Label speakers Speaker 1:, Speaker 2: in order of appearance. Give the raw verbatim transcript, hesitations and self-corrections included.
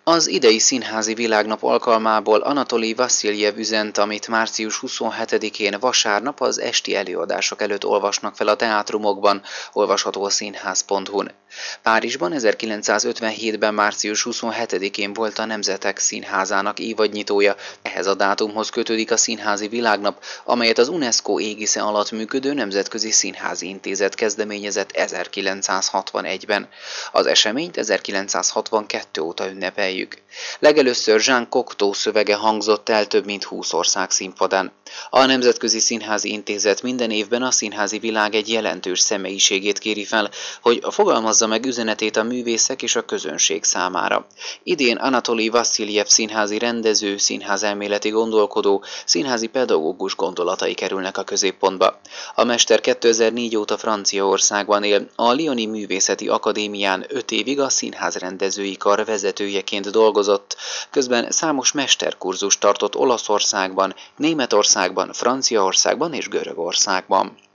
Speaker 1: Az idei színházi világnap alkalmából Anatolij Vassziljev üzent, amit március huszonhetedikén vasárnap az esti előadások előtt olvasnak fel a teátrumokban, olvasható a színház pont hu-n. Párizsban ezerkilencszázötvenhétben március huszonhetedikén volt a Nemzetek Színházának évadnyitója, ehhez a dátumhoz kötődik a színházi világnap, amelyet az UNESCO égisze alatt működő Nemzetközi Színházi Intézet kezdeményezett ezerkilencszázhatvanegyben. Az eseményt ezerkilencszázhatvankettő óta ünnepeljük. Legelőször Jean Cocteau szövege hangzott el több mint húsz ország színpadán. A Nemzetközi Színházi Intézet minden évben a színházi világ egy jelentős személyiségét kéri fel, hogy fogalmazza meg üzenetét a művészek és a közönség számára. Idén Anatolij Vassziljev színházi rendező, színházelméleti gondolkodó, színházi pedagógus gondolatai kerülnek a középpontba. A mester kétezer-négy óta Franciaországban él, a Lyoni Művészeti Akadémián öt évig a színházrendezői kar vezetőjeként dolgozott, közben számos mesterkurzust tartott Olaszországban, Németországban, Franciaországban és Görögországban.